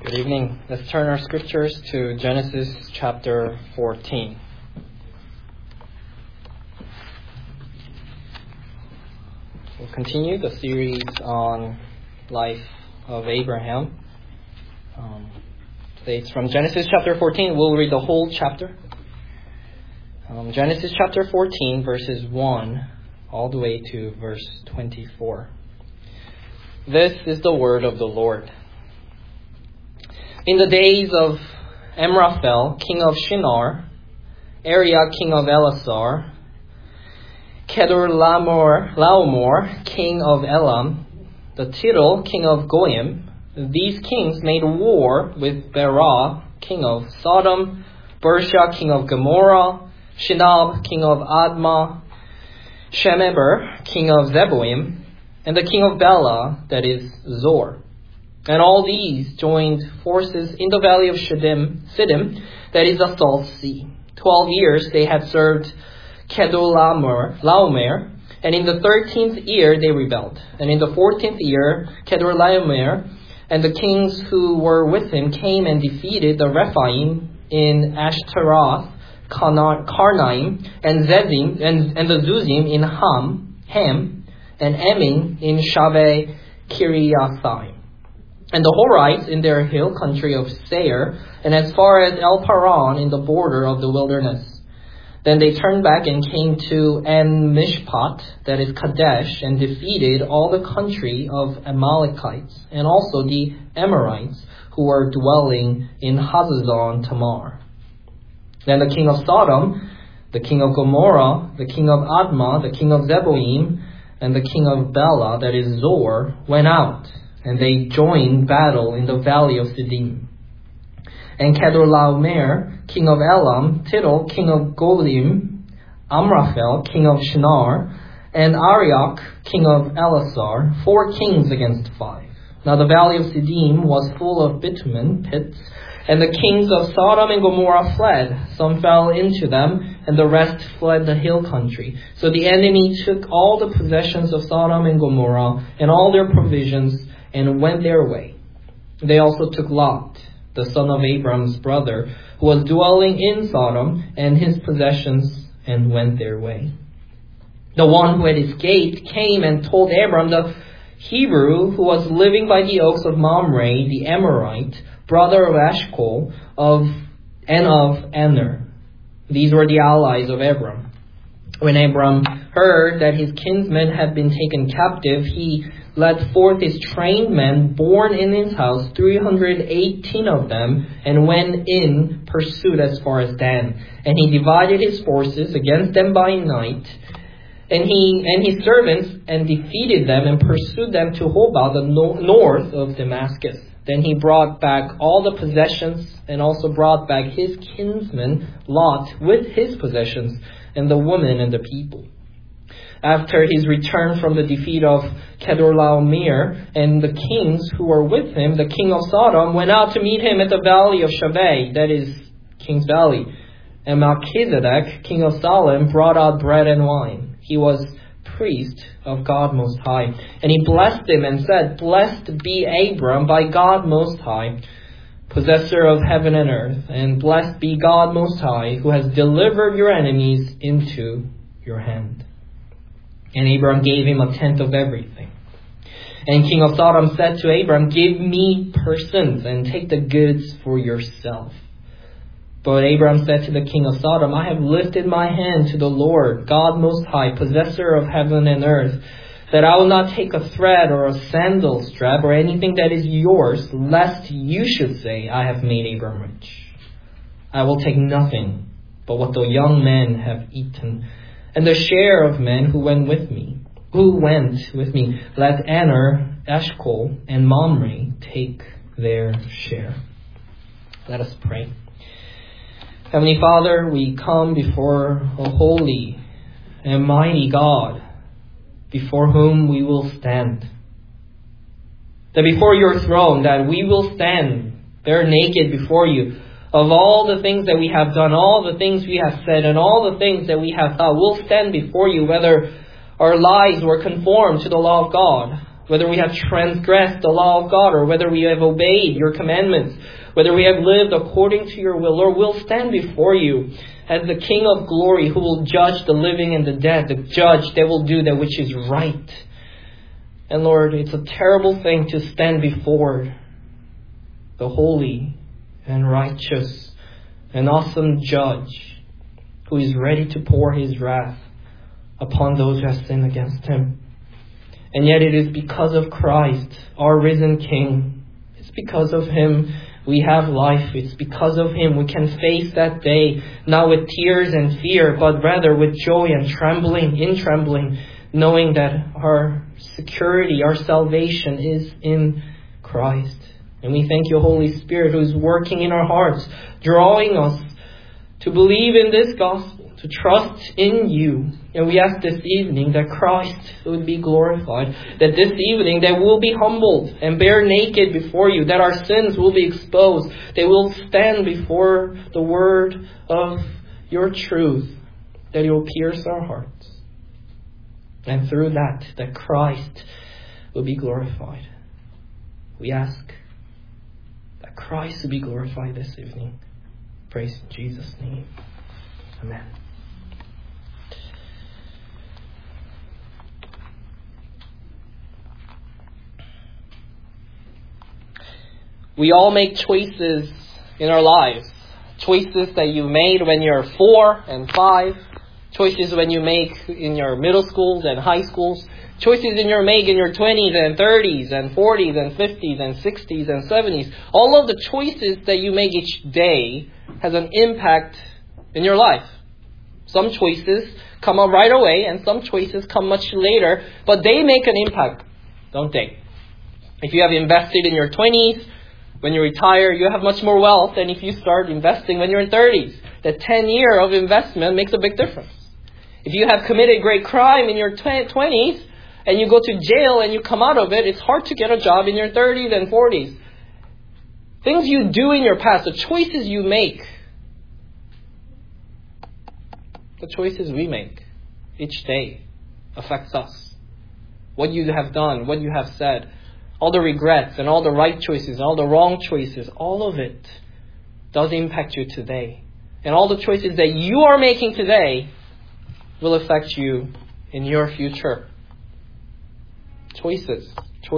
Good evening. Let's turn our scriptures to Genesis chapter 14. We'll continue the series on life of Abraham. Today it's from Genesis chapter 14. We'll read the whole chapter. Genesis chapter 14, verses 1 all the way to verse 24. This is the word of the Lord. In the days of Amraphel, king of Shinar, Ariah, king of Elasar, Kedorlaomer, king of Elam, the Tidal, king of Goyim, these kings made war with Berah, king of Sodom, Bersha, king of Gomorrah, Shinab, king of Admah, Shemeber, king of Zeboim, and the king of Bela, that is Zor. And all these joined forces in the valley of Siddim, that is the Salt Sea. 12 years they had served Kedorlaomer, and in the 13th year they rebelled. And in the 14th year, Kedorlaomer and the kings who were with him came and defeated the Rephaim in Ashtaroth, Karnaim, and Zezim, and the Zuzim in Ham, and Emin in Shaveh Kiriathaim. And the Horites in their hill country of Seir, and as far as El Paran in the border of the wilderness. Then they turned back and came to En-Mishpat, that is Kadesh, and defeated all the country of Amalekites, and also the Amorites, who were dwelling in Hazazon Tamar. Then the king of Sodom, the king of Gomorrah, the king of Admah, the king of Zeboim, and the king of Bela, that is Zor, went out, and they joined battle in the valley of Siddim. And Kedorlaomer, king of Elam, Tidal, king of Golim, Amraphel, king of Shinar, and Arioch, king of Elasar, 4 kings against 5. Now the valley of Siddim was full of bitumen pits, and the kings of Sodom and Gomorrah fled. Some fell into them, and the rest fled the hill country. So the enemy took all the possessions of Sodom and Gomorrah, and all their provisions, and went their way. They also took Lot, the son of Abram's brother, who was dwelling in Sodom, and his possessions, and went their way. The one who had escaped came and told Abram, the Hebrew, who was living by the oaks of Mamre, the Amorite, brother of Eshcol, and of Aner. These were the allies of Abram. When Abram heard that his kinsmen had been taken captive, he led forth his trained men born in his house, 318 of them, and went in pursuit as far as Dan. And he divided his forces against them by night, and his servants, and defeated them and pursued them to Hobah, the north of Damascus. Then he brought back all the possessions, and also brought back his kinsman Lot with his possessions, and the women and the people. After his return from the defeat of Kedorlaomer and the kings who were with him, the king of Sodom went out to meet him at the valley of Shaveh, that is King's Valley. And Melchizedek, king of Salem, brought out bread and wine. He was priest of God Most High. And he blessed him and said, "Blessed be Abram by God Most High, possessor of heaven and earth. And blessed be God Most High, who has delivered your enemies into your hand." And Abram gave him 1/10 of everything. And king of Sodom said to Abram, "Give me persons and take the goods for yourself." But Abram said to the king of Sodom, "I have lifted my hand to the Lord, God Most High, possessor of heaven and earth, that I will not take a thread or a sandal strap or anything that is yours, lest you should say, 'I have made Abram rich.' I will take nothing but what the young men have eaten, and the share of men who went with me. Let Aner, Eshcol, and Mamre take their share." Let us pray. Heavenly Father, we come before a holy and mighty God, before whom we will stand. That before your throne, that we will stand bare naked before you, of all the things that we have done, all the things we have said, and all the things that we have thought. We'll stand before you whether our lives were conformed to the law of God, whether we have transgressed the law of God, or whether we have obeyed your commandments, whether we have lived according to your will, Lord, we'll stand before you as the King of glory who will judge the living and the dead, the judge that will do that which is right. And Lord, it's a terrible thing to stand before the holy and righteous and awesome judge who is ready to pour his wrath upon those who have sinned against him. And yet it is because of Christ, our risen King. It's because of him we have life. It's because of him we can face that day, not with tears and fear, but rather with joy and trembling, knowing that our security, our salvation is in Christ. And we thank you, Holy Spirit, who is working in our hearts, drawing us to believe in this gospel, to trust in you. And we ask this evening that Christ would be glorified, that this evening that we'll be humbled and bare naked before you, that our sins will be exposed, that we'll stand before the word of your truth, that it will pierce our hearts. And through that Christ will be glorified. We ask that Christ will be glorified this evening. Praise in Jesus' name. Amen. We all make choices in our lives. Choices that you made when you're 4 and 5. Choices when you make in your middle schools and high schools. Choices you make in your 20s and 30s and 40s and 50s and 60s and 70s. All of the choices that you make each day has an impact in your life. Some choices come up right away and some choices come much later, but they make an impact, don't they? If you have invested in your 20s, when you retire, you have much more wealth than if you start investing when you're in 30s. That 10 year of investment makes a big difference. If you have committed great crime in your 20s and you go to jail and you come out of it, it's hard to get a job in your 30s and 40s. Things you do in your past, the choices you make, the choices we make each day affects us. What you have done, what you have said, all the regrets and all the right choices, all the wrong choices, all of it does impact you today. And all the choices that you are making today will affect you in your future. Choices,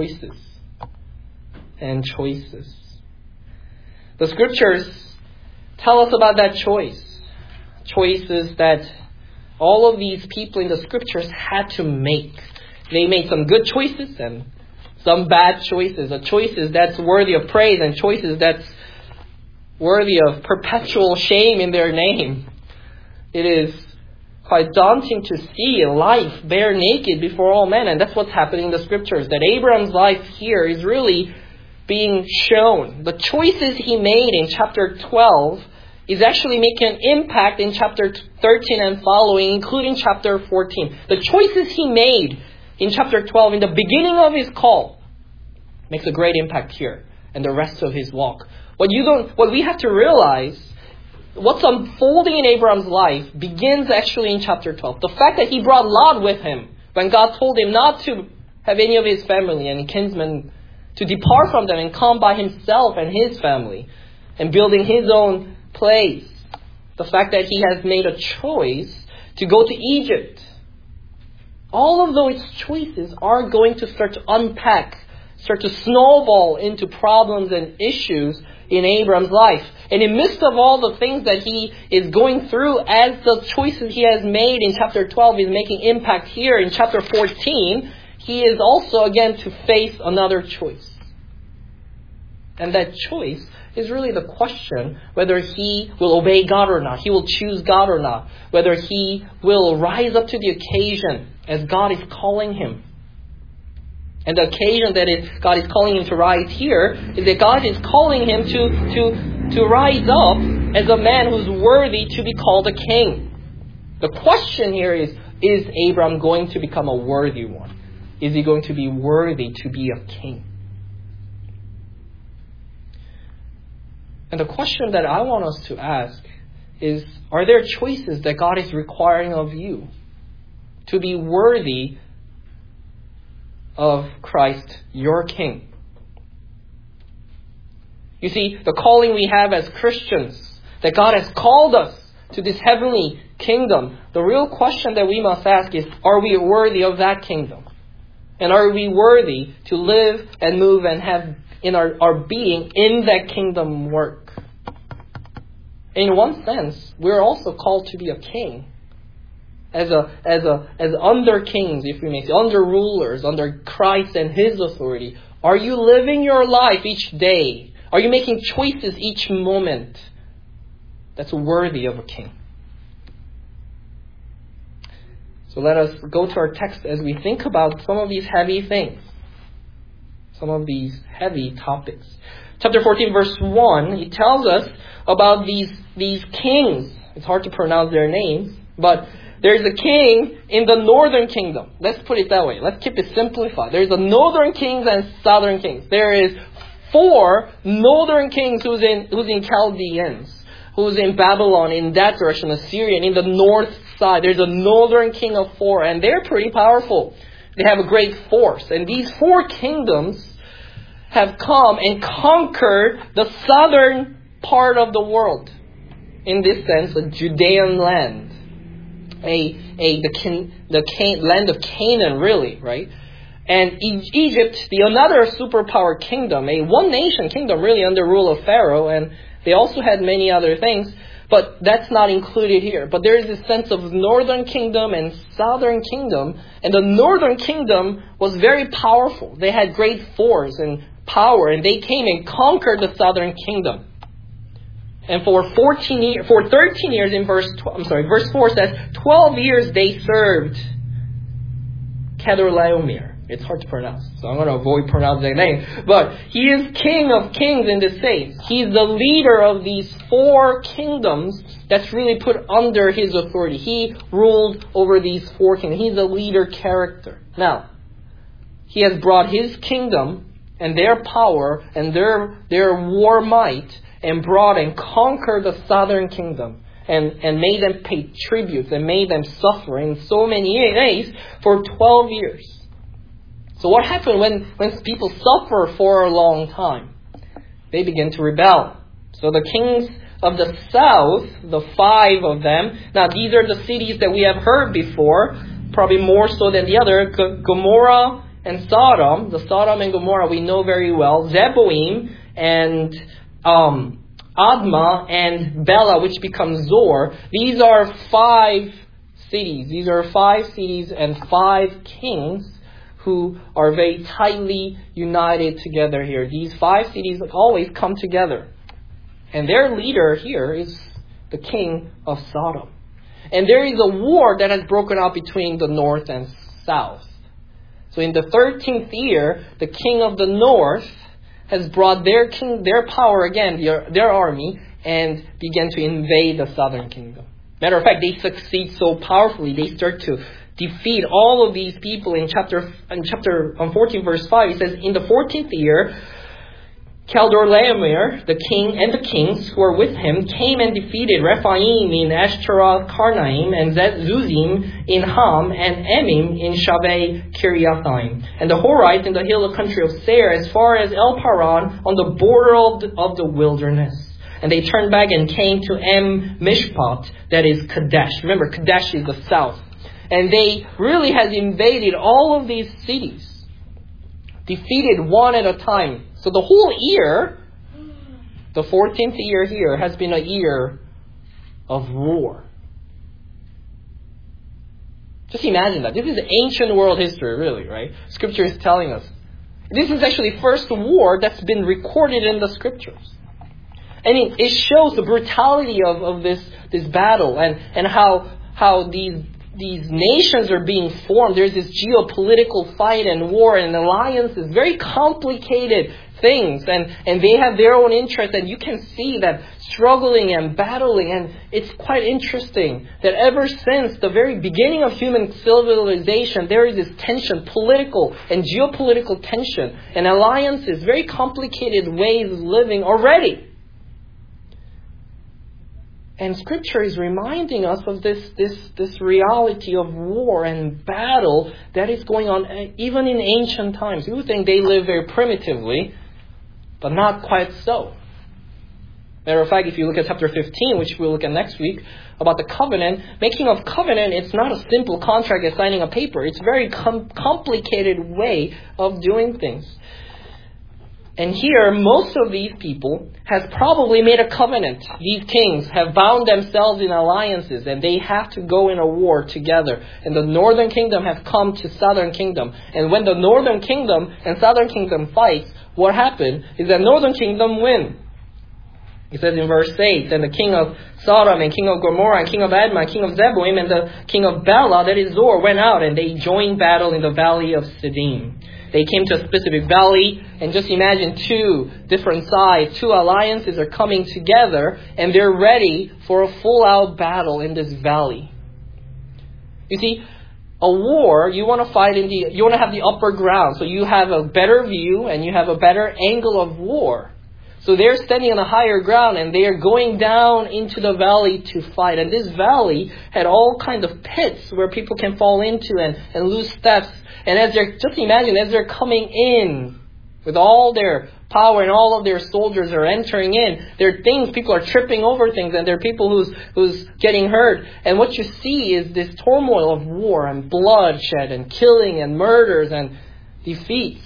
and choices. The scriptures tell us about that choice. Choices that all of these people in the scriptures had to make. They made some good choices and some bad choices. The choices that's worthy of praise and choices that's worthy of perpetual shame in their name. It is quite daunting to see life bare naked before all men. And that's what's happening in the scriptures. That Abraham's life here is really being shown. The choices he made in chapter 12 is actually making an impact in chapter 13 and following, including chapter 14. The choices he made in chapter 12, in the beginning of his call, makes a great impact here and the rest of his walk. What we have to realize, what's unfolding in Abraham's life begins actually in chapter 12. The fact that he brought Lot with him when God told him not to have any of his family and kinsmen, to depart from them and come by himself and his family and building his own place. The fact that he has made a choice to go to Egypt. All of those choices are going to start to unpack, start to snowball into problems and issues in Abraham's life. And in the midst of all the things that he is going through, as the choices he has made in chapter 12 is making impact here in chapter 14, he is also again to face another choice. And that choice is really the question whether he will obey God or not. He will choose God or not. Whether he will rise up to the occasion as God is calling him. And the occasion that God is calling him to rise here is that God is calling him to rise up as a man who's worthy to be called a king. The question here is Abraham going to become a worthy one? Is he going to be worthy to be a king? And the question that I want us to ask is, are there choices that God is requiring of you to be worthy of Christ, your King. You see, the calling we have as Christians, that God has called us to this heavenly kingdom, the real question that we must ask is, are we worthy of that kingdom? And are we worthy to live and move and have in our being in that kingdom work? In one sense, we're also called to be a king. As under kings, if we may say, under rulers, under Christ and His authority. Are you living your life each day? Are you making choices each moment that's worthy of a king? So let us go to our text as we think about some of these heavy things. Some of these heavy topics. Chapter 14, verse 1, it tells us about these kings. It's hard to pronounce their names, but there's a king in the northern kingdom. Let's put it that way. Let's keep it simplified. There's a northern kings and southern kings. There is 4 northern kings who's in Chaldeans, who's in Babylon, in that direction, Assyria, and in the north side. There's a northern king of 4, and they're pretty powerful. They have a great force. And these 4 kingdoms have come and conquered the southern part of the world. In this sense, a Judean land. The land of Canaan, really, right? And Egypt, another superpower kingdom, a one-nation kingdom, really, under rule of Pharaoh, and they also had many other things, but that's not included here. But there is this sense of northern kingdom and southern kingdom, and the northern kingdom was very powerful. They had great force and power, and they came and conquered the southern kingdom. And for 13 years in verse 4 says, 12 years they served Chedorlaomer. It's hard to pronounce, so I'm going to avoid pronouncing that name. But he is King of Kings in this sense. He's the leader of these 4 kingdoms that's really put under his authority. He ruled over these 4 kingdoms. He's a leader character. Now, he has brought his kingdom and their power and their war might and brought and conquered the southern kingdom and made them pay tributes and made them suffer in so many ways for 12 years. So what happened when people suffer for a long time? They begin to rebel. So the kings of the south, the 5 of them, now these are the cities that we have heard before, probably more so than the other, Gomorrah and Sodom. The Sodom and Gomorrah we know very well. Zeboim and Admah and Bela, which becomes Zor. These are 5 cities. These are 5 cities and 5 kings who are very tightly united together here. These 5 cities always come together. And their leader here is the king of Sodom. And there is a war that has broken out between the north and south. So in the 13th year, the king of the north has brought their power again, their army, and began to invade the southern kingdom. Matter of fact, they succeed so powerfully, they start to defeat all of these people. In chapter 14, verse 5, it says, in the 14th year, Chedorlaomer, the king and the kings who were with him, came and defeated Rephaim in Ashtaroth Karnaim, and Zuzim in Ham, and Emim in Shaveh Kiriathaim, and the Horites in the hill country of Seir, as far as El Paran, on the border of the wilderness. And they turned back and came to Mishpat, that is Kadesh. Remember, Kadesh is the south. And they really has invaded all of these cities, defeated one at a time. So the whole year, the 14th year here, has been a year of war. Just imagine that. This is ancient world history, really, right? Scripture is telling us. This is actually the first war that's been recorded in the Scriptures. And it shows the brutality of this battle and how these nations are being formed. There's this geopolitical fight and war and alliances, very complicated things, and they have their own interests, and you can see that struggling and battling, and it's quite interesting that ever since the very beginning of human civilization, there is this tension, political and geopolitical tension, and alliances, very complicated ways of living already. And Scripture is reminding us of this reality of war and battle that is going on even in ancient times. You would think they live very primitively, but not quite so. Matter of fact, if you look at chapter 15, which we'll look at next week, about the covenant, making of covenant, it's not a simple contract as signing a paper. It's a very complicated way of doing things. And here, most of these people have probably made a covenant. These kings have bound themselves in alliances, and they have to go in a war together. And the northern kingdom has come to southern kingdom. And when the northern kingdom and southern kingdom fights, what happened is that northern kingdom win. It says in verse 8, "Then the king of Sodom and king of Gomorrah and king of Admah and king of Zeboim and the king of Bela," that is Zor, "went out, and they joined battle in the valley of Siddim." They came to a specific valley, and just imagine two different sides, two alliances are coming together, and they're ready for a full-out battle in this valley. You see, a war, you want to have the upper ground, so you have a better view and you have a better angle of war. So they're standing on a higher ground, and they are going down into the valley to fight. And this valley had all kinds of pits where people can fall into and lose steps. And just imagine, as they're coming in with all their power and all of their soldiers are entering in, there are things, people are tripping over things, and there are people who's getting hurt. And what you see is this turmoil of war and bloodshed and killing and murders and defeats.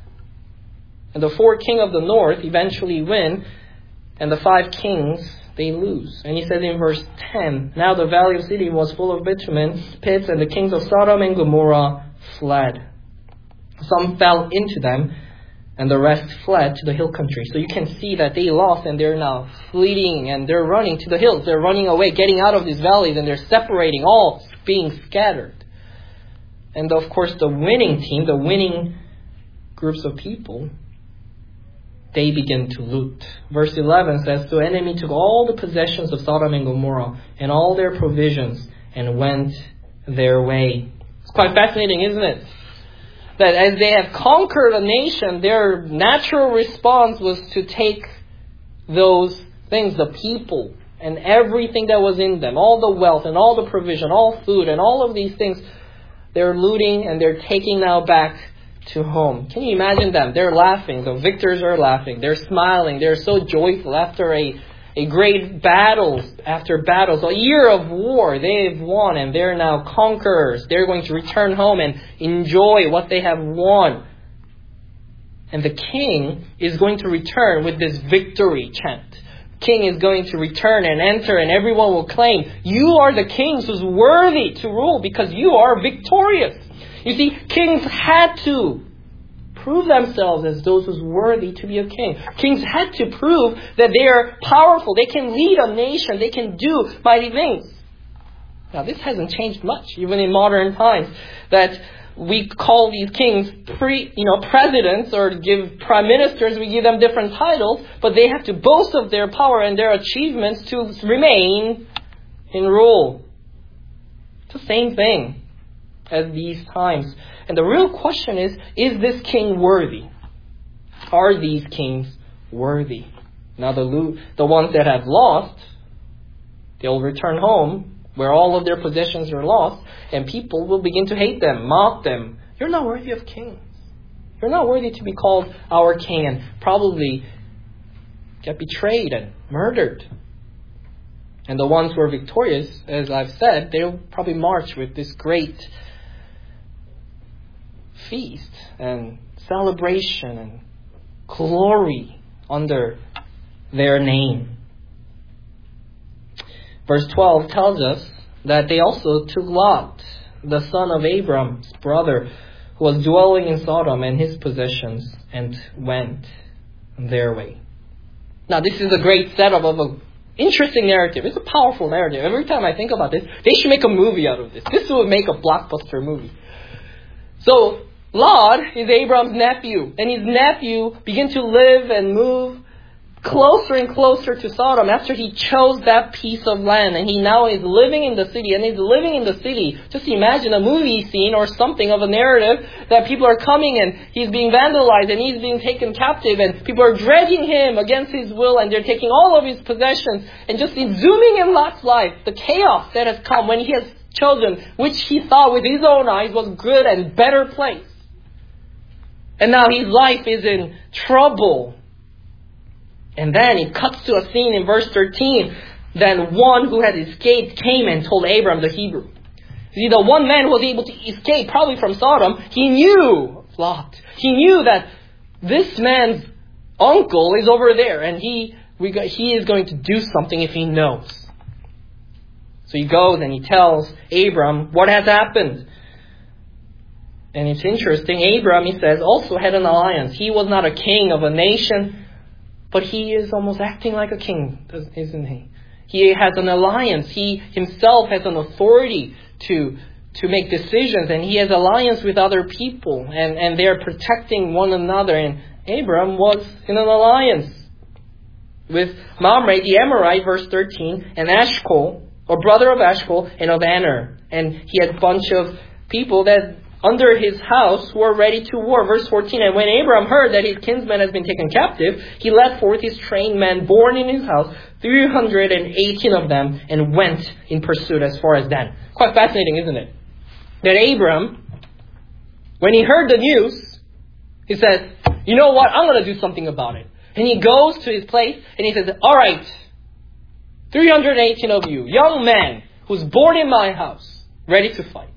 And the 4 kings of the north eventually win, and the 5 kings, they lose. And he says in verse 10, "Now the valley of Siddim was full of bitumen pits, and the kings of Sodom and Gomorrah fled. Some fell into them, and the rest fled to the hill country." So you can see that they lost, and they're now fleeing, and they're running to the hills. They're running away, getting out of these valleys, and they're separating, all being scattered. And of course, the winning team, the winning groups of people, they begin to loot. Verse 11 says, "The enemy took all the possessions of Sodom and Gomorrah and all their provisions and went their way." It's quite fascinating, isn't it? That as they have conquered a nation, their natural response was to take those things, the people and everything that was in them, all the wealth and all the provision, all food and all of these things, they're looting and they're taking now back to home. Can you imagine them? They're laughing. The victors are laughing. They're smiling. They're so joyful after a great battles, after battles, a year of war. They've won, and they're now conquerors. They're going to return home and enjoy what they have won. And the king is going to return with this victory chant. King is going to return and enter, and everyone will claim, "You are the kings who's worthy to rule because you are victorious." You see, kings had to prove themselves as those who's worthy to be a king. Kings had to prove that they are powerful. They can lead a nation. They can do mighty things. Now, this hasn't changed much, even in modern times, that we call these kings presidents, or give prime ministers, we give them different titles, but they have to boast of their power and their achievements to remain in rule. It's the same thing as these times. And the real question is this king worthy? Are these kings worthy? Now the ones that have lost, they'll return home where all of their possessions are lost, and people will begin to hate them, mock them. "You're not worthy of kings. You're not worthy to be called our king," and probably get betrayed and murdered. And the ones who are victorious, as I've said, they'll probably march with this great feast and celebration and glory under their name. Verse 12 tells us that they also took Lot, the son of Abram's brother, who was dwelling in Sodom, and his possessions, and went their way. Now, this is a great setup of an interesting narrative. It's a powerful narrative. Every time I think about this, they should make a movie out of this. This would make a blockbuster movie. So, Lot is Abram's nephew, and his nephew began to live and move closer and closer to Sodom after he chose that piece of land. And he now is living in the city. And he's living in the city. Just imagine a movie scene or something of a narrative that people are coming and he's being vandalized and he's being taken captive. And people are dragging him against his will and they're taking all of his possessions. And just zooming in Lot's life, the chaos that has come when he has chosen which he thought with his own eyes was good and better place. And now his life is in trouble. And then it cuts to a scene in verse 13. Then one who had escaped came and told Abram the Hebrew. See, the one man who was able to escape, probably from Sodom, he knew Lot. He knew that this man's uncle is over there. And he is going to do something if he knows. So he goes and he tells Abram what has happened. And it's interesting. Abram, he says, also had an alliance. He was not a king of a nation, but he is almost acting like a king, isn't he? He has an alliance. He himself has an authority to make decisions. And he has alliance with other people. And they're protecting one another. And Abram was in an alliance with Mamre, the Amorite, verse 13, and Eshcol, or brother of Eshcol, and of Aner. And he had a bunch of people that under his house who are ready to war. Verse 14, and when Abram heard that his kinsman has been taken captive, he led forth his trained men born in his house, 318 of them, and went in pursuit as far as Dan. Quite fascinating, isn't it? That Abram, when he heard the news, he said, you know what, I'm going to do something about it. And he goes to his place and he says, all right, 318 of you, young men who's born in my house, ready to fight.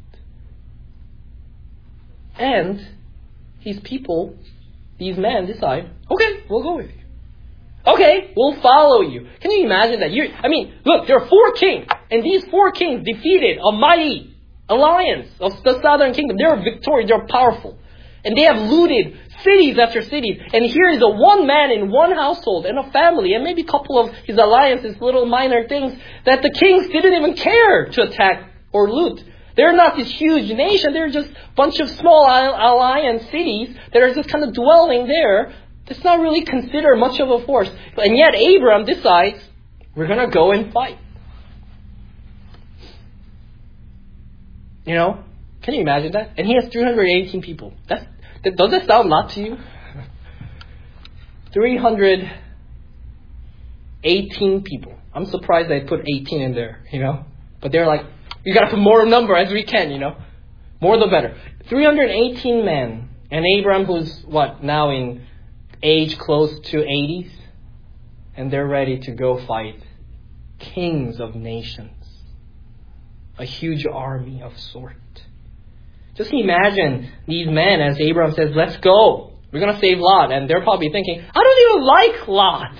And his people, these men decide, okay, we'll go with you. Okay, we'll follow you. Can you imagine that? Look, there are 4 kings. And these 4 kings defeated a mighty alliance of the southern kingdom. They're victorious, they're powerful. And they have looted cities after cities. And here is a one man in one household and a family and maybe a couple of his alliances, little minor things that the kings didn't even care to attack or loot. They're not this huge nation. They're just a bunch of small alliance cities that are just kind of dwelling there. It's not really considered much of a force. And yet Abram decides, we're going to go and fight. You know, can you imagine that? And he has 318 people. Does that sound a lot to you? 318 people. I'm surprised they put 18 in there, you know. But they're like, we got to put more number as we can, you know. More the better. 318 men. And Abram, who's now in age close to 80s. And they're ready to go fight kings of nations. A huge army of sort. Just imagine these men as Abram says, let's go. We're going to save Lot. And they're probably thinking, I don't even like Lot.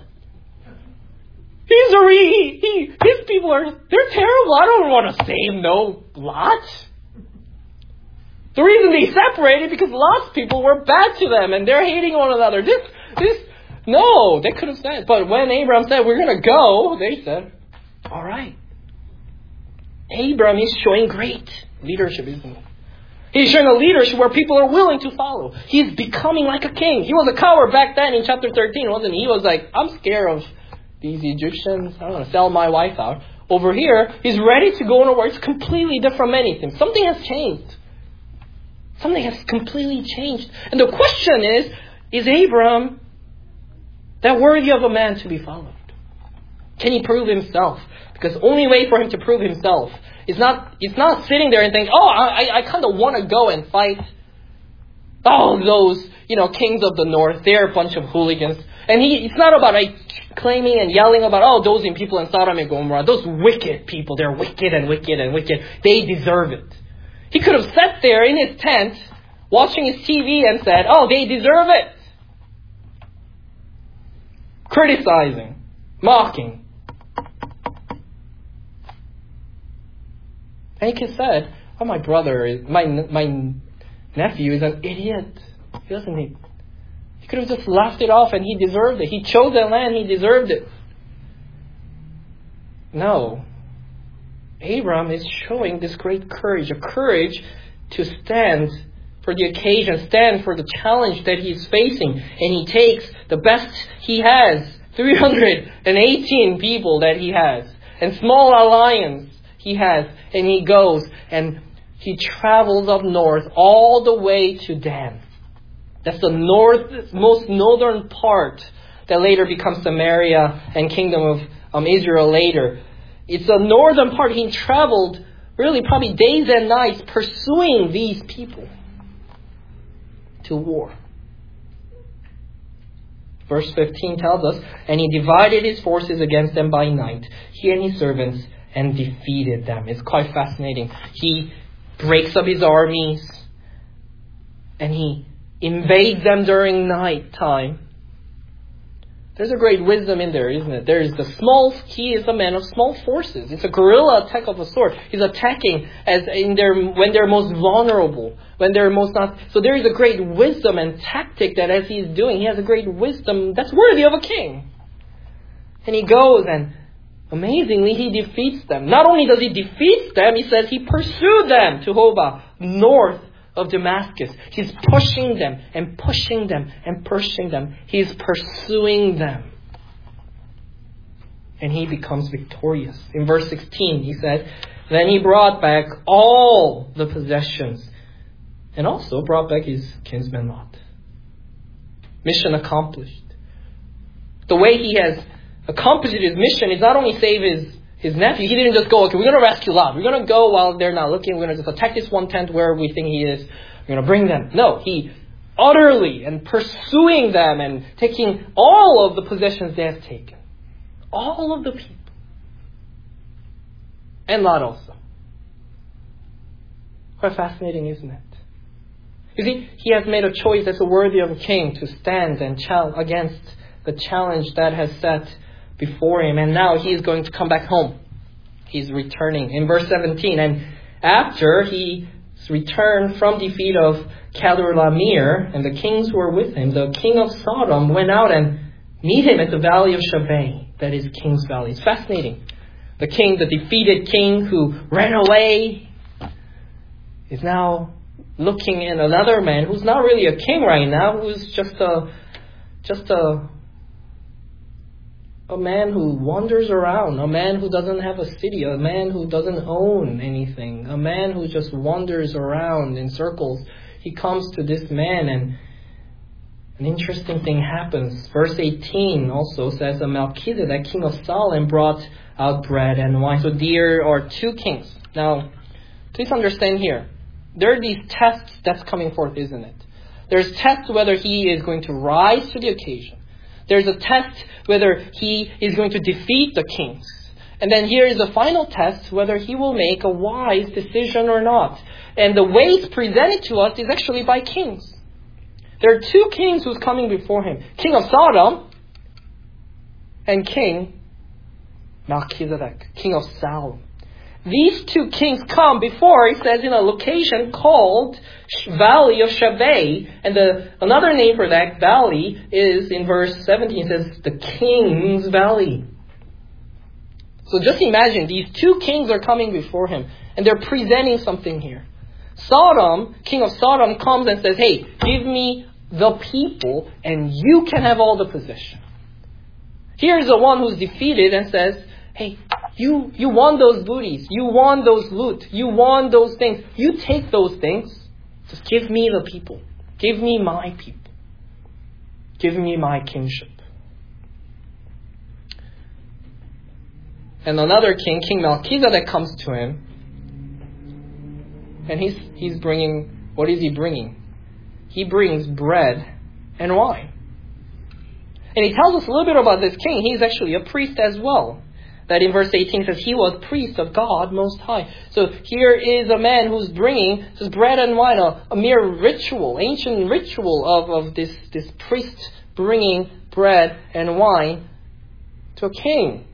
His people they're terrible. I don't want to save no Lot. The reason they separated because Lot's people were bad to them and they're hating one another. No, they could have said. But when Abram said, we're going to go, they said, all right. Abram is showing great leadership, isn't he? He's showing a leadership where people are willing to follow. He's becoming like a king. He was a coward back then in chapter 13, wasn't he? He was like, I'm scared of these Egyptians. I don't want to sell my wife out. Over here, he's ready to go on a war. It's completely different from anything. Something has changed. Something has completely changed. And the question is Abram that worthy of a man to be followed? Can he prove himself? Because the only way for him to prove himself is not sitting there and thinking, I kind of want to go and fight. Oh, those, kings of the north, they're a bunch of hooligans. And it's not about claiming and yelling about, those people in Sodom and Gomorrah, those wicked people, they're wicked and wicked and wicked. They deserve it. He could have sat there in his tent, watching his TV and said, they deserve it. Criticizing, mocking. And he could have said, my brother, my nephew is an idiot. He doesn't need. He could have just laughed it off and he deserved it. He chose that land, he deserved it. No. Abram is showing this great courage, a courage to stand for the occasion, stand for the challenge that he's facing. And he takes the best he has 318 people that he has. And small alliance he has. And he goes and he travels up north all the way to Dan. That's the most northern part that later becomes Samaria and kingdom of Israel later. It's the northern part. He traveled really probably days and nights pursuing these people to war. Verse 15 tells us, and he divided his forces against them by night, he and his servants, and defeated them. It's quite fascinating. He breaks up his armies and he invades them during night time. There's a great wisdom in there, isn't it? He is a man of small forces. It's a guerrilla attack of a sort. He's attacking when they're most vulnerable, when they're most not. So there is a great wisdom and tactic that as he's doing, he has a great wisdom that's worthy of a king. And he goes and amazingly he defeats them. Not only does he defeat them, he says he pursued them to Hobah, north of Damascus. He's pushing them and pushing them and pushing them. He's pursuing them. And he becomes victorious. In verse 16 he says, then he brought back all the possessions and also brought back his kinsman Lot. Mission accomplished. The way he has accomplished his mission is not only save his nephew. He didn't just go, okay, we're going to rescue Lot. We're going to go while they're not looking. We're going to just attack this one tent where we think he is. We're going to bring them. No, he utterly and pursuing them and taking all of the possessions they have taken. All of the people. And Lot also. Quite fascinating, isn't it? You see, he has made a choice that's worthy of a king to stand and against the challenge that has set before him, and now he is going to come back home. He's returning. In verse 17, and after he returned from defeat of Kedorlaomer and the kings who were with him, the king of Sodom went out and meet him at the valley of Shaveh, that is King's Valley. It's fascinating. The defeated king who ran away, is now looking at another man who's not really a king right now, who's just a man who wanders around, a man who doesn't have a city, a man who doesn't own anything, a man who just wanders around in circles. He comes to this man and an interesting thing happens. Verse 18 also says that Melchizedek, king of Salem, brought out bread and wine. So there are two kings. Now, please understand here, there are these tests that's coming forth, isn't it? There's tests whether he is going to rise to the occasion. There's a test whether he is going to defeat the kings. And then here is a final test whether he will make a wise decision or not. And the way it's presented to us is actually by kings. There are two kings who's coming before him. King of Sodom and King Melchizedek, king of Salem. These two kings come before, it says, in a location called Valley of Shaveh. And another name for that valley is, in verse 17, it says, the King's Valley. So just imagine, these two kings are coming before him, and they're presenting something here. King of Sodom comes and says, hey, give me the people, and you can have all the possession. Here's the one who's defeated and says, hey, you want those booties. You want those loot. You want those things. You take those things. Just give me the people. Give me my people. Give me my kingship. And another king, King Melchizedek, comes to him. And he's bringing, what is he bringing? He brings bread and wine. And he tells us a little bit about this king. He's actually a priest as well. That in verse 18 says he was priest of God Most High. So here is a man who's bringing this bread and wine, a mere ritual, ancient ritual of this priest bringing bread and wine to a king.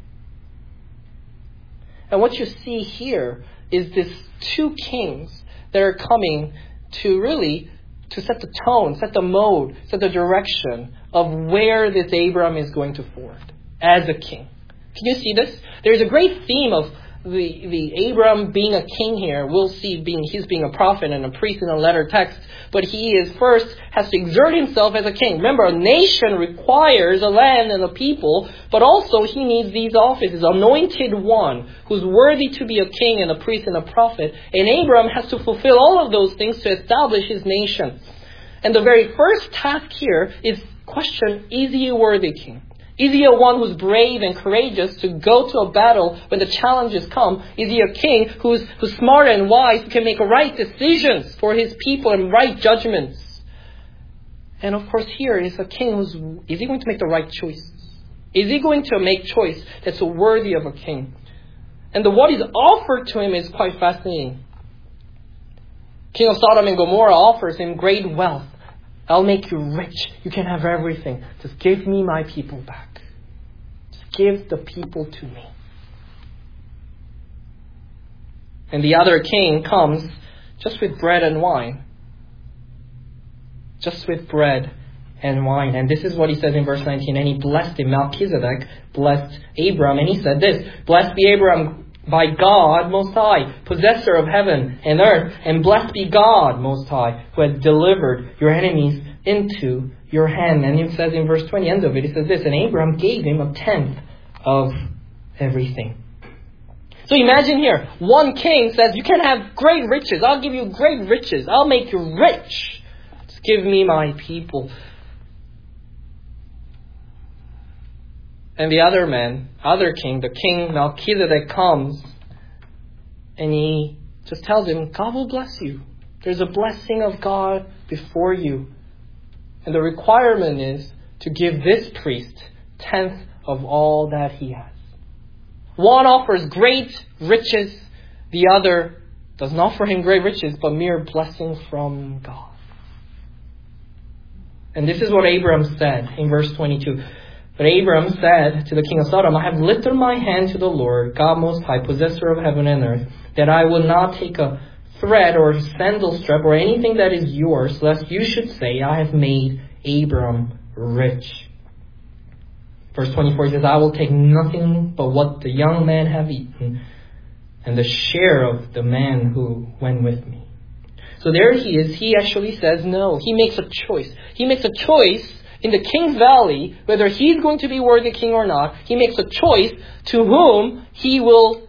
And what you see here is these two kings that are coming to set the tone, set the mode, set the direction of where this Abram is going to forward as a king. Can you see this? There's a great theme of the Abram being a king here, we'll see he's being a prophet and a priest in a letter text, but he has to exert himself as a king. Remember, a nation requires a land and a people, but also he needs these offices, anointed one who's worthy to be a king and a priest and a prophet. And Abram has to fulfill all of those things to establish his nation. And the very first task here is question, is he a worthy king? Is he a one who's brave and courageous to go to a battle when the challenges come? Is he a king who's smart and wise, who can make right decisions for his people and right judgments? And of course here is a king is he going to make the right choices? Is he going to make choice that's worthy of a king? And what is offered to him is quite fascinating. King of Sodom and Gomorrah offers him great wealth. I'll make you rich. You can have everything. Just give me my people back. Just give the people to me. And the other king comes just with bread and wine. Just with bread and wine. And this is what he says in verse 19. And he blessed him. Melchizedek blessed Abram. And he said this, blessed be Abram by God Most High, possessor of heaven and earth, and blessed be God Most High, who has delivered your enemies into your hand. And it says in verse 20, end of it, it says this, and Abram gave him 1/10 of everything. So imagine here, one king says, you can have great riches. I'll give you great riches. I'll make you rich. Just give me my people. And the other king, the king Melchizedek comes and he just tells him, God will bless you. There's a blessing of God before you. And the requirement is to give this priest 1/10 of all that he has. One offers great riches. The other does not offer him great riches, but mere blessing from God. And this is what Abram said in verse 22. But Abram said to the king of Sodom, I have lifted my hand to the Lord, God Most High, possessor of heaven and earth, that I will not take a thread or sandal strap or anything that is yours, lest you should say, I have made Abram rich. Verse 24 says, I will take nothing but what the young men have eaten, and the share of the man who went with me. So there he is. He actually says no. He makes a choice. He makes a choice in the king's valley, whether he's going to be worthy king or not. He makes a choice to whom he will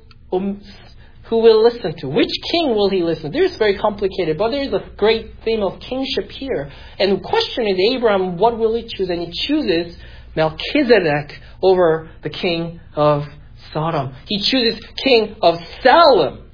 listen to. Which king will he listen to? It's very complicated, but there is a great theme of kingship here. And the question is, Abraham, what will he choose? And he chooses Melchizedek over the king of Sodom. He chooses king of Salem,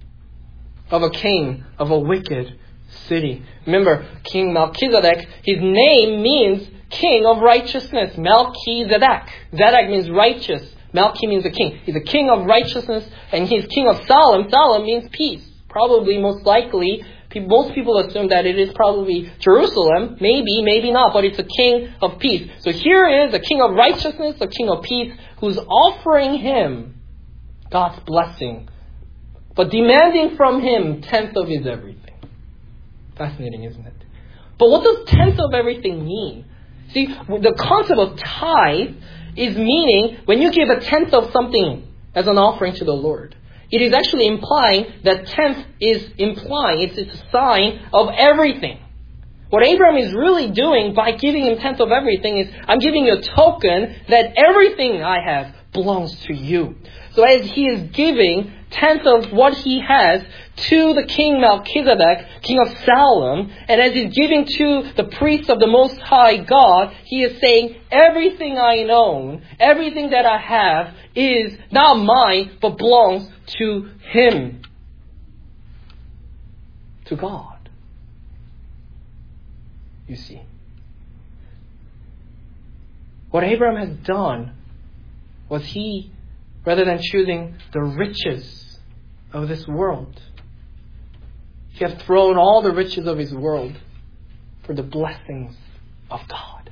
of a king of a wicked city. Remember, King Melchizedek, his name means king of righteousness. Melchizedek. Zedek means righteous. Melchi means a king. He's a king of righteousness, and he's king of Salem. Salem means peace. Probably, most likely, most people assume that it is probably Jerusalem. Maybe, maybe not, but it's a king of peace. So here is a king of righteousness, a king of peace, who's offering him God's blessing, but demanding from him 1/10 of his everything. Fascinating, isn't it? But what does 1/10 of everything mean? See, the concept of tithe is meaning when you give 1/10 of something as an offering to the Lord, it is actually implying that 1/10 is implying, it's a sign of everything. What Abraham is really doing by giving him 1/10 of everything is, I'm giving you a token that everything I have belongs to you. So as he is giving 1/10 of what he has to the king Melchizedek, king of Salem, and as he's giving to the priest of the Most High God, he is saying, everything I own, everything that I have is not mine, but belongs to him, to God. You see, what Abraham has done was he, rather than choosing the riches of this world, he has thrown all the riches of his world for the blessings of God.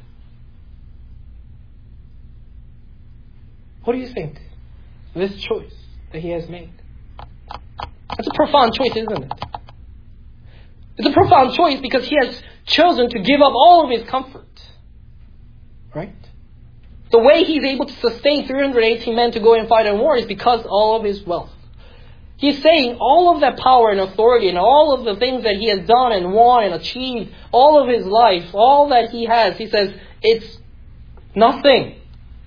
What do you think of this choice that he has made? It's a profound choice, isn't it? It's a profound choice because he has chosen to give up all of his comfort. Right? The way he's able to sustain 318 men to go and fight in war is because all of his wealth. He's saying all of that power and authority and all of the things that he has done and won and achieved, all of his life, all that he has, he says, it's nothing.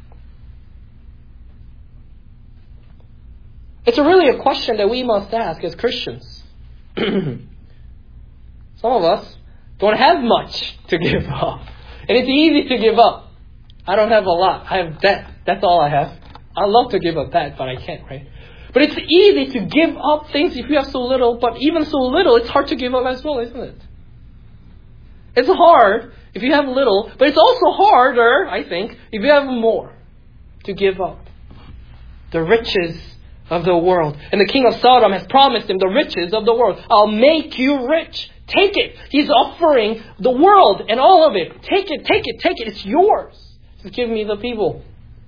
It's really a question that we must ask as Christians. Some of us don't have much to give up. And it's easy to give up. I don't have a lot. I have debt. That's all I have. I love to give up that, but I can't, right? But it's easy to give up things if you have so little. But even so little, it's hard to give up as well, isn't it? It's hard if you have little. But it's also harder, I think, if you have more to give up. The riches of the world. And the king of Sodom has promised him the riches of the world. I'll make you rich. Take it. He's offering the world and all of it. Take it, take it, take it. It's yours. Just give me the people.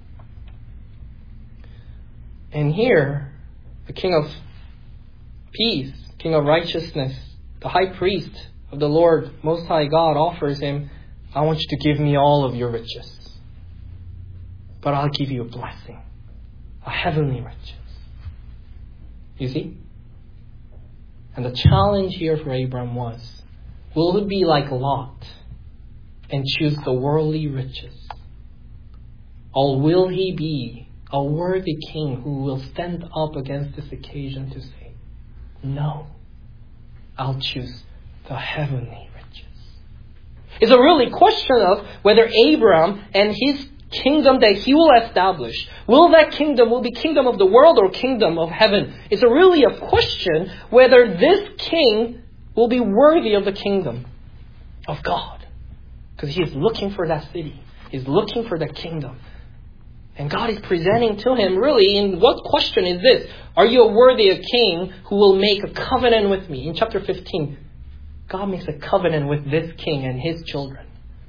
And here, the King of Peace, King of Righteousness, the high priest of the Lord, Most High God, offers him, I want you to give me all of your riches. But I'll give you a blessing. A heavenly riches. You see? And the challenge here for Abram was, will it be like Lot and choose the worldly riches? Or will he be a worthy king who will stand up against this occasion to say, no, I'll choose the heavenly riches. It's a really question of whether Abram and his kingdom that he will establish, will that kingdom will be kingdom of the world or kingdom of heaven? It's really a question whether this king will be worthy of the kingdom of God. Because he is looking for that city. He's looking for that kingdom. And God is presenting to him really in what question is this? Are you a worthy a king who will make a covenant with me? In chapter 15, God makes a covenant with this king and his children.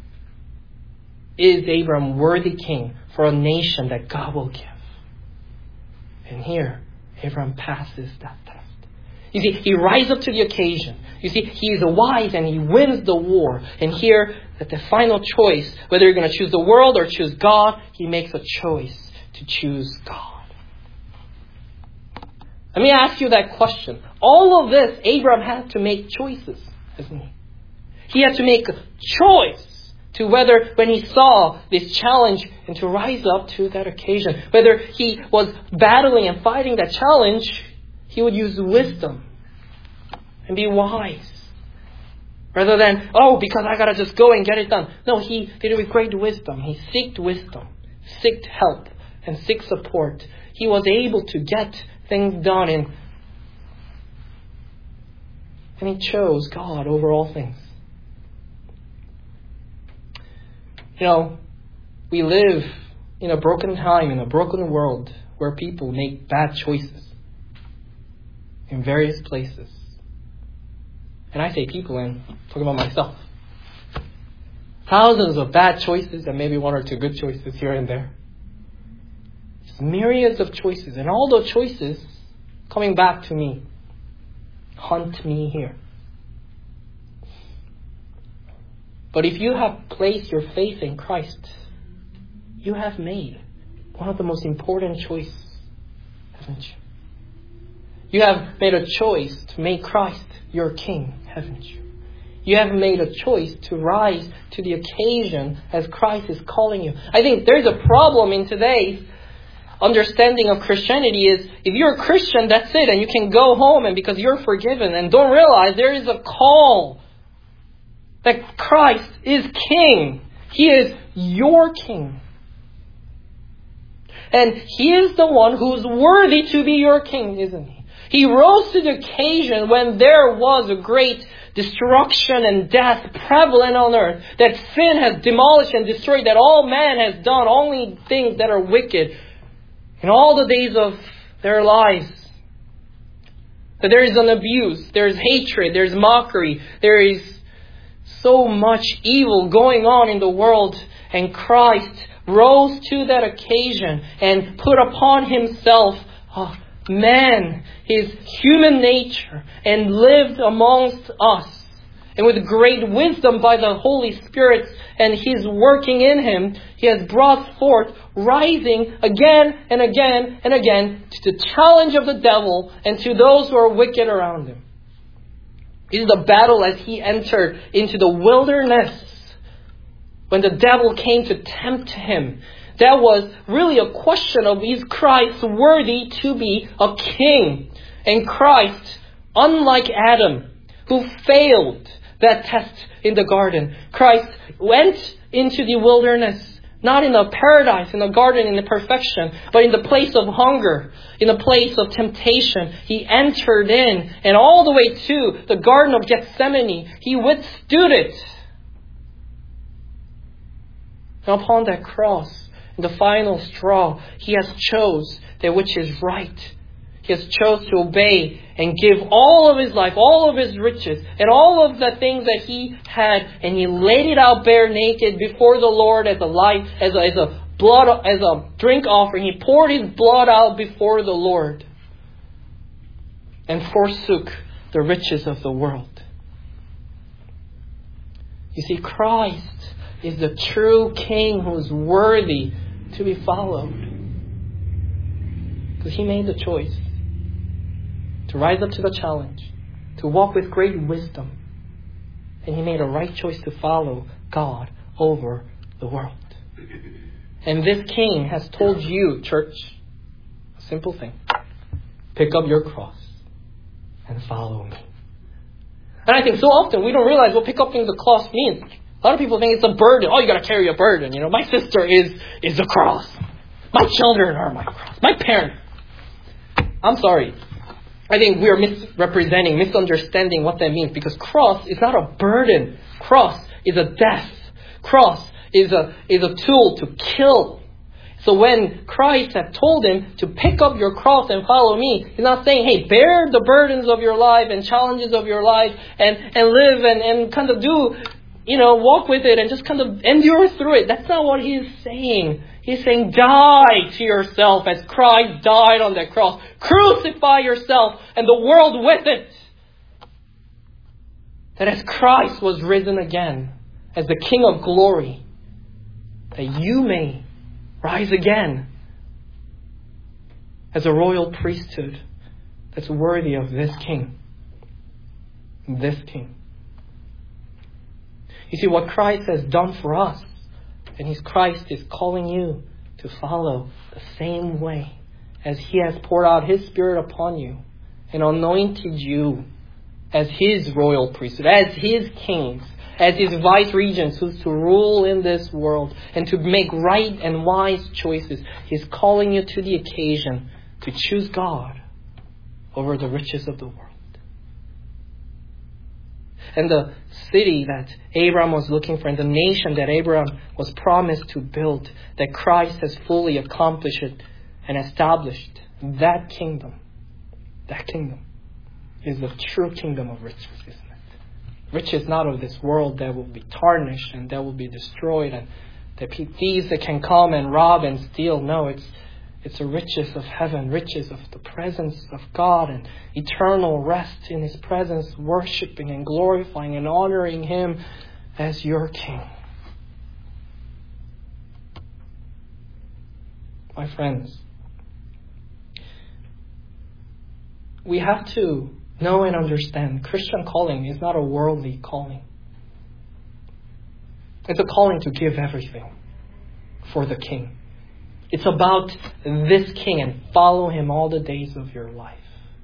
Is Abram worthy king for a nation that God will give? And here, Abram passes that test. You see, he rises up to the occasion. You see, he is wise and he wins the war. And here, at the final choice, whether you're going to choose the world or choose God, he makes a choice to choose God. Let me ask you that question. All of this, Abram had to make choices, hasn't he? He had to make a choice to whether, when he saw this challenge, and to rise up to that occasion. Whether he was battling and fighting that challenge, he would use wisdom and be wise. Rather than, because I got to just go and get it done. No, he did it with great wisdom. He sought wisdom, sought help, and sought support. He was able to get things done, and he chose God over all things. You know, we live in a broken time, in a broken world, where people make bad choices in various places. And I say people, and I'm talking about myself. Thousands of bad choices and maybe one or two good choices here and there. Just myriads of choices. And all those choices coming back to me. Haunt me here. But if you have placed your faith in Christ, you have made one of the most important choices, haven't you? You have made a choice to make Christ your King, haven't you? You have made a choice to rise to the occasion as Christ is calling you. I think there's a problem in today's understanding of Christianity is if you're a Christian, that's it, and you can go home and because you're forgiven, and don't realize there is a call that Christ is King. He is your King. And He is the one who's worthy to be your King, isn't He? He rose to the occasion when there was a great destruction and death prevalent on earth. That sin has demolished and destroyed. That all man has done only things that are wicked in all the days of their lives. That there is an abuse. There is hatred. There is mockery. There is so much evil going on in the world. And Christ rose to that occasion and put upon Himself man, His human nature, and lived amongst us And with great wisdom by the Holy Spirit and His working in him, he has brought forth, rising again and again and again to the challenge of the devil and to those who are wicked around him. This is the battle as he entered into the wilderness. When the devil came to tempt him, that was really a question of, is Christ worthy to be a king? And Christ, unlike Adam, who failed that test in the garden, Christ went into the wilderness, not in a paradise, in a garden, in a perfection, but in the place of hunger, in a place of temptation. He entered in, and all the way to the Garden of Gethsemane, he withstood it. And upon that cross, in the final straw, he has chose that which is right. He has chose to obey and give all of his life, all of his riches, and all of the things that he had, and he laid it out bare naked before the Lord as a drink offering. He poured his blood out before the Lord and forsook the riches of the world. You see, Christ is the true King who is worthy to be followed. Because he made the choice to rise up to the challenge, to walk with great wisdom. And he made a right choice to follow God over the world. And this King has told you, church, a simple thing. Pick up your cross and follow me. And I think so often we don't realize what pick up the cross means. A lot of people think it's a burden. Oh, you got to carry a burden. My sister is the cross. My children are my cross. My parents. I'm sorry. I think we are misunderstanding what that means, because cross is not a burden. Cross is a death. Cross is a tool to kill. So when Christ had told him to pick up your cross and follow me, he's not saying, hey, bear the burdens of your life and challenges of your life and live and kind of do, walk with it and just kind of endure through it. That's not what he is saying. He's saying, die to yourself as Christ died on that cross. Crucify yourself and the world with it. That as Christ was risen again, as the King of glory, that you may rise again as a royal priesthood that's worthy of this King. This King. You see, what Christ has done for us, and Christ is calling you to follow the same way as He has poured out His Spirit upon you and anointed you as His royal priesthood, as His kings, as His vice-regents who's to rule in this world and to make right and wise choices. He's calling you to the occasion to choose God over the riches of the world. And the city that Abraham was looking for, and the nation that Abraham was promised to build, that Christ has fully accomplished it and established, that kingdom is the true kingdom of riches, isn't it? Riches not of this world that will be tarnished and that will be destroyed, and the thieves that can come and rob and steal. No, it's the riches of heaven, riches of the presence of God and eternal rest in His presence, worshiping and glorifying and honoring Him as your King. My friends, we have to know and understand Christian calling is not a worldly calling. It's a calling to give everything for the King. It's about this King and follow Him all the days of your life.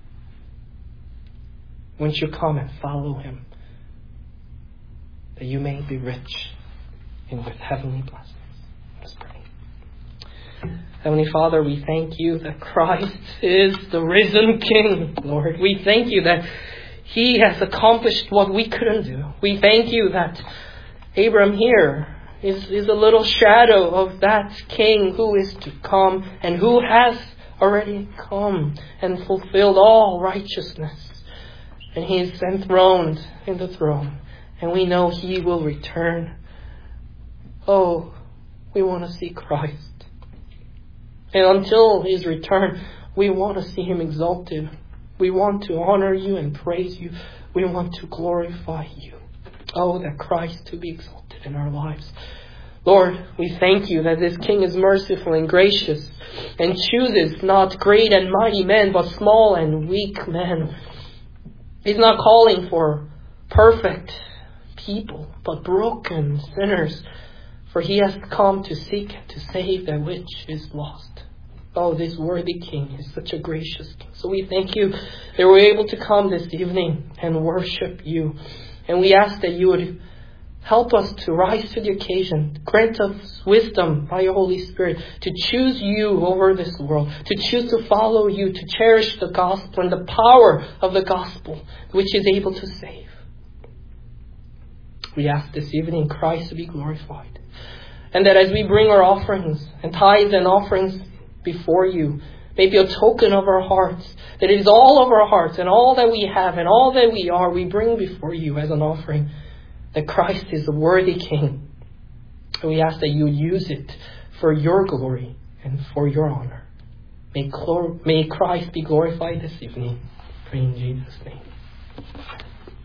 Won't you come and follow Him, that you may be rich with heavenly blessings? Let's pray. Heavenly Father, we thank you that Christ is the risen King, Lord. We thank you that He has accomplished what we couldn't do. We thank you that Abraham here is a little shadow of that King who is to come and who has already come and fulfilled all righteousness. And He is enthroned in the throne. And we know He will return. Oh, we want to see Christ. And until His return, we want to see Him exalted. We want to honor you and praise you. We want to glorify you. Oh, that Christ to be exalted in our lives. Lord, we thank you that this King is merciful and gracious and chooses not great and mighty men, but small and weak men. He's not calling for perfect people, but broken sinners. For he has come to seek and to save that which is lost. Oh, this worthy King is such a gracious King. So we thank you that we're able to come this evening and worship you. And we ask that you would help us to rise to the occasion. Grant us wisdom by your Holy Spirit to choose you over this world, to choose to follow you, to cherish the gospel and the power of the gospel, which is able to save. We ask this evening Christ to be glorified. And that as we bring our offerings and tithes and offerings before you, may be a token of our hearts, that it is all of our hearts and all that we have and all that we are, we bring before you as an offering. That Christ is a worthy King. And we ask that you use it for your glory and for your honor. May Christ be glorified this evening. Pray in Jesus' name.